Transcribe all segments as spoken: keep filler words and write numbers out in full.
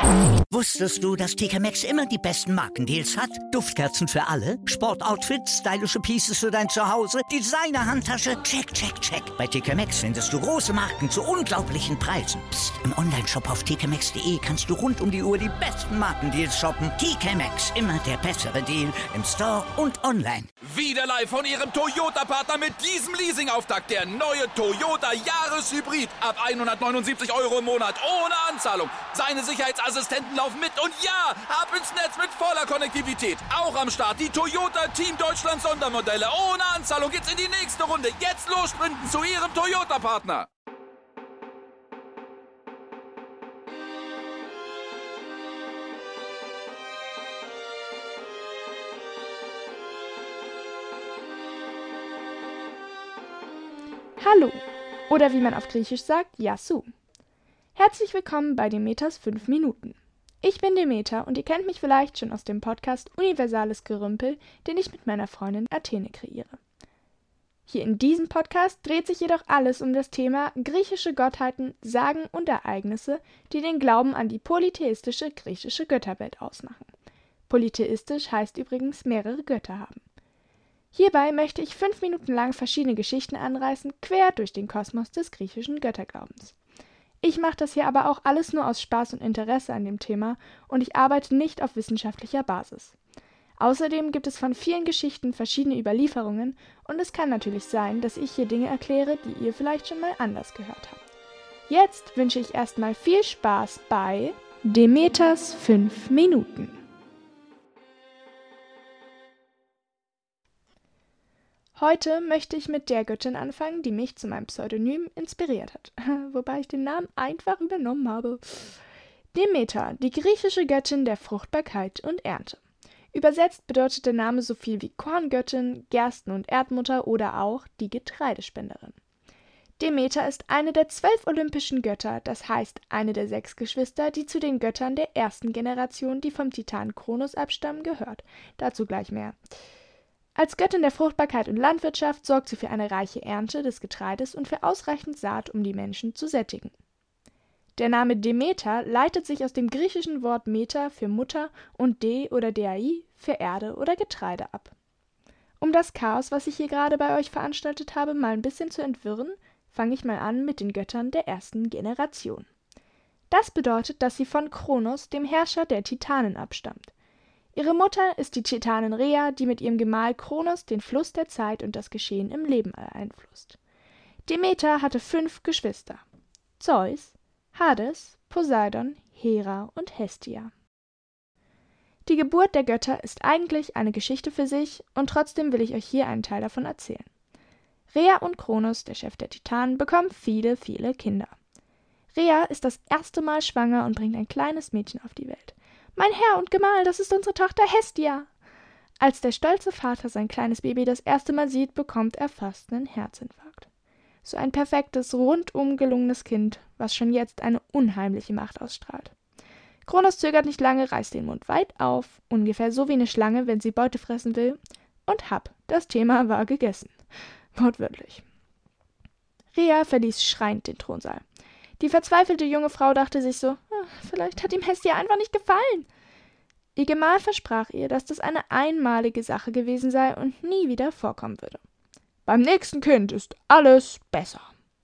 Wusstest du, dass T K Maxx immer die besten Markendeals hat? Duftkerzen für alle, Sportoutfits, stylische Pieces für dein Zuhause, Designer-Handtasche, check, check, check. Bei T K Maxx findest du große Marken zu unglaublichen Preisen. Psst. Im Onlineshop auf t k maxx punkt d e kannst du rund um die Uhr die besten Markendeals shoppen. T K Maxx, immer der bessere Deal im Store und online. Wieder live von Ihrem Toyota-Partner mit diesem Leasing-Auftakt. Der neue Toyota Jahreshybrid. Ab hundertneunundsiebzig Euro im Monat. Ohne Anzahlung. Seine Sicherheitsassistenten laufen mit. Und ja, ab ins Netz mit voller Konnektivität. Auch am Start die Toyota Team Deutschland Sondermodelle. Ohne Anzahlung geht's in die nächste Runde. Jetzt los sprinten zu Ihrem Toyota-Partner. Hallo, oder wie man auf Griechisch sagt, Yassou. Herzlich willkommen bei Demeters fünf Minuten. Ich bin Demeter und ihr kennt mich vielleicht schon aus dem Podcast Universales Gerümpel, den ich mit meiner Freundin Athene kreiere. Hier in diesem Podcast dreht sich jedoch alles um das Thema griechische Gottheiten, Sagen und Ereignisse, die den Glauben an die polytheistische griechische Götterwelt ausmachen. Polytheistisch heißt übrigens mehrere Götter haben. Hierbei möchte ich fünf Minuten lang verschiedene Geschichten anreißen, quer durch den Kosmos des griechischen Götterglaubens. Ich mache das hier aber auch alles nur aus Spaß und Interesse an dem Thema und ich arbeite nicht auf wissenschaftlicher Basis. Außerdem gibt es von vielen Geschichten verschiedene Überlieferungen und es kann natürlich sein, dass ich hier Dinge erkläre, die ihr vielleicht schon mal anders gehört habt. Jetzt wünsche ich erstmal viel Spaß bei Demeters fünf Minuten. Heute möchte ich mit der Göttin anfangen, die mich zu meinem Pseudonym inspiriert hat, wobei ich den Namen einfach übernommen habe. Demeter, die griechische Göttin der Fruchtbarkeit und Ernte. Übersetzt bedeutet der Name so viel wie Korngöttin, Gersten- und Erdmutter oder auch die Getreidespenderin. Demeter ist eine der zwölf olympischen Götter, das heißt eine der sechs Geschwister, die zu den Göttern der ersten Generation, die vom Titan Kronos abstammen, gehört. Dazu gleich mehr. Als Göttin der Fruchtbarkeit und Landwirtschaft sorgt sie für eine reiche Ernte des Getreides und für ausreichend Saat, um die Menschen zu sättigen. Der Name Demeter leitet sich aus dem griechischen Wort Meter für Mutter und De oder Dei für Erde oder Getreide ab. Um das Chaos, was ich hier gerade bei euch veranstaltet habe, mal ein bisschen zu entwirren, fange ich mal an mit den Göttern der ersten Generation. Das bedeutet, dass sie von Kronos, dem Herrscher der Titanen, abstammt. Ihre Mutter ist die Titanin Rhea, die mit ihrem Gemahl Kronos den Fluss der Zeit und das Geschehen im Leben beeinflusst. Demeter hatte fünf Geschwister: Zeus, Hades, Poseidon, Hera und Hestia. Die Geburt der Götter ist eigentlich eine Geschichte für sich und trotzdem will ich euch hier einen Teil davon erzählen. Rhea und Kronos, der Chef der Titanen, bekommen viele, viele Kinder. Rhea ist das erste Mal schwanger und bringt ein kleines Mädchen auf die Welt. »Mein Herr und Gemahl, das ist unsere Tochter Hestia!« Als der stolze Vater sein kleines Baby das erste Mal sieht, bekommt er fast einen Herzinfarkt. So ein perfektes, rundum gelungenes Kind, was schon jetzt eine unheimliche Macht ausstrahlt. Kronos zögert nicht lange, reißt den Mund weit auf, ungefähr so wie eine Schlange, wenn sie Beute fressen will, und happ, das Thema war gegessen. Wortwörtlich. Rhea verließ schreiend den Thronsaal. Die verzweifelte junge Frau dachte sich so, vielleicht hat ihm Hestia einfach nicht gefallen. Ihr Gemahl versprach ihr, dass das eine einmalige Sache gewesen sei und nie wieder vorkommen würde. Beim nächsten Kind ist alles besser.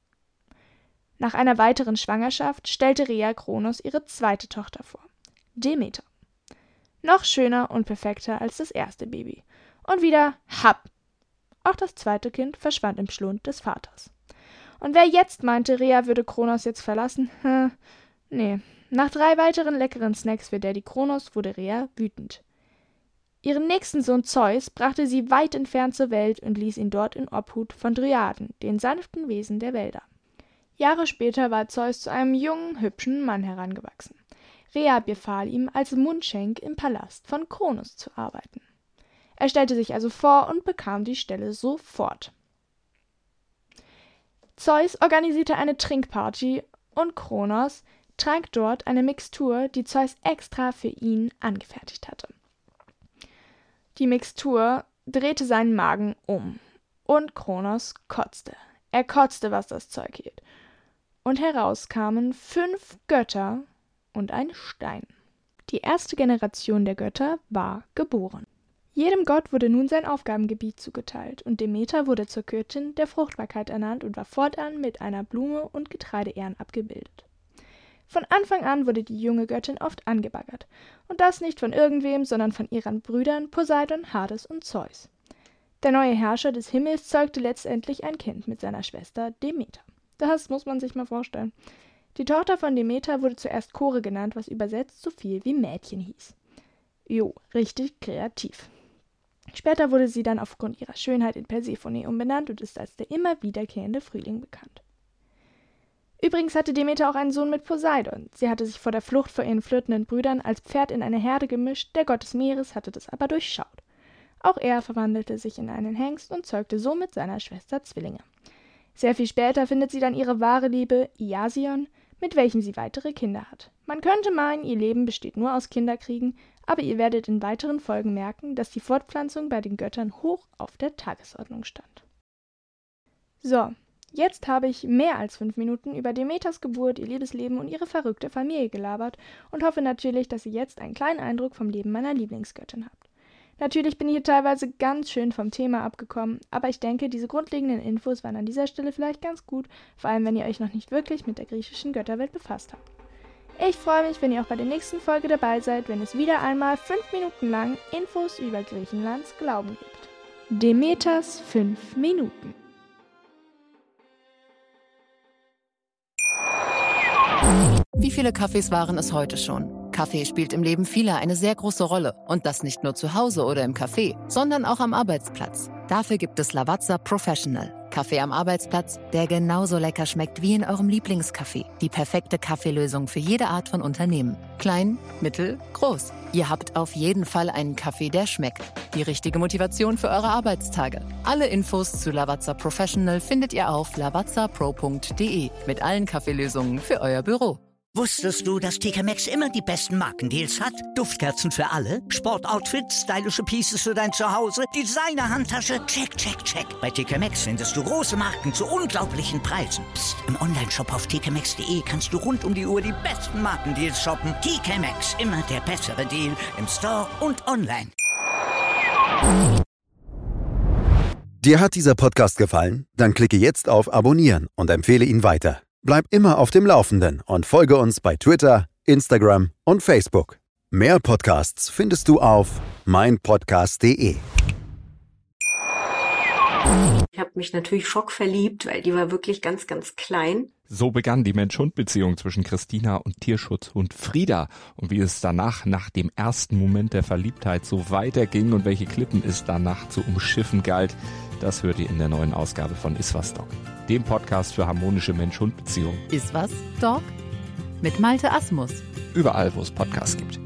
Nach einer weiteren Schwangerschaft stellte Rhea Kronos ihre zweite Tochter vor, Demeter. Noch schöner und perfekter als das erste Baby. Und wieder happ. Auch das zweite Kind verschwand im Schlund des Vaters. Und wer jetzt meinte, Rhea würde Kronos jetzt verlassen, hm, nee. Nach drei weiteren leckeren Snacks für Daddy Kronos wurde Rhea wütend. Ihren nächsten Sohn Zeus brachte sie weit entfernt zur Welt und ließ ihn dort in Obhut von Dryaden, den sanften Wesen der Wälder. Jahre später war Zeus zu einem jungen, hübschen Mann herangewachsen. Rhea befahl ihm, als Mundschenk im Palast von Kronos zu arbeiten. Er stellte sich also vor und bekam die Stelle sofort. Zeus organisierte eine Trinkparty und Kronos trank dort eine Mixtur, die Zeus extra für ihn angefertigt hatte. Die Mixtur drehte seinen Magen um und Kronos kotzte. Er kotzte, was das Zeug hielt. Und heraus kamen fünf Götter und ein Stein. Die erste Generation der Götter war geboren. Jedem Gott wurde nun sein Aufgabengebiet zugeteilt und Demeter wurde zur Göttin der Fruchtbarkeit ernannt und war fortan mit einer Blume und Getreideähren abgebildet. Von Anfang an wurde die junge Göttin oft angebaggert, und das nicht von irgendwem, sondern von ihren Brüdern Poseidon, Hades und Zeus. Der neue Herrscher des Himmels zeugte letztendlich ein Kind mit seiner Schwester Demeter. Das muss man sich mal vorstellen. Die Tochter von Demeter wurde zuerst Kore genannt, was übersetzt so viel wie Mädchen hieß. Jo, richtig kreativ. Später wurde sie dann aufgrund ihrer Schönheit in Persephone umbenannt und ist als der immer wiederkehrende Frühling bekannt. Übrigens hatte Demeter auch einen Sohn mit Poseidon. Sie hatte sich vor der Flucht vor ihren flirtenden Brüdern als Pferd in eine Herde gemischt, der Gott des Meeres hatte das aber durchschaut. Auch er verwandelte sich in einen Hengst und zeugte somit seiner Schwester Zwillinge. Sehr viel später findet sie dann ihre wahre Liebe, Iasion, mit welchem sie weitere Kinder hat. Man könnte meinen, ihr Leben besteht nur aus Kinderkriegen, aber ihr werdet in weiteren Folgen merken, dass die Fortpflanzung bei den Göttern hoch auf der Tagesordnung stand. So, jetzt habe ich mehr als fünf Minuten über Demeters Geburt, ihr Liebesleben und ihre verrückte Familie gelabert und hoffe natürlich, dass ihr jetzt einen kleinen Eindruck vom Leben meiner Lieblingsgöttin habt. Natürlich bin ich hier teilweise ganz schön vom Thema abgekommen, aber ich denke, diese grundlegenden Infos waren an dieser Stelle vielleicht ganz gut, vor allem wenn ihr euch noch nicht wirklich mit der griechischen Götterwelt befasst habt. Ich freue mich, wenn ihr auch bei der nächsten Folge dabei seid, wenn es wieder einmal fünf Minuten lang Infos über Griechenlands Glauben gibt. Demeters fünf Minuten. Wie viele Kaffees waren es heute schon? Kaffee spielt im Leben vieler eine sehr große Rolle. Und das nicht nur zu Hause oder im Café, sondern auch am Arbeitsplatz. Dafür gibt es Lavazza Professional. Kaffee am Arbeitsplatz, der genauso lecker schmeckt wie in eurem Lieblingscafé. Die perfekte Kaffeelösung für jede Art von Unternehmen. Klein, mittel, groß. Ihr habt auf jeden Fall einen Kaffee, der schmeckt. Die richtige Motivation für eure Arbeitstage. Alle Infos zu Lavazza Professional findet ihr auf lavazza pro punkt de mit allen Kaffeelösungen für euer Büro. Wusstest du, dass T K Maxx immer die besten Markendeals hat? Duftkerzen für alle, Sportoutfits, stylische Pieces für dein Zuhause, Designer-Handtasche, check, check, check. Bei T K Maxx findest du große Marken zu unglaublichen Preisen. Psst. Im Onlineshop auf t k maxx punkt de kannst du rund um die Uhr die besten Markendeals shoppen. T K Maxx, immer der bessere Deal im Store und online. Dir hat dieser Podcast gefallen? Dann klicke jetzt auf Abonnieren und empfehle ihn weiter. Bleib immer auf dem Laufenden und folge uns bei Twitter, Instagram und Facebook. Mehr Podcasts findest du auf mein podcast punkt de. Ich habe mich natürlich schockverliebt, weil die war wirklich ganz, ganz klein. So begann die Mensch-Hund-Beziehung zwischen Christina und Tierschutzhund Frieda. Und wie es danach, nach dem ersten Moment der Verliebtheit, so weiterging und welche Klippen es danach zu umschiffen galt, das hört ihr in der neuen Ausgabe von Iswas Dog, dem Podcast für harmonische Mensch-Hund-Beziehungen. Iswas Dog? Mit Malte Asmus. Überall, wo es Podcasts gibt.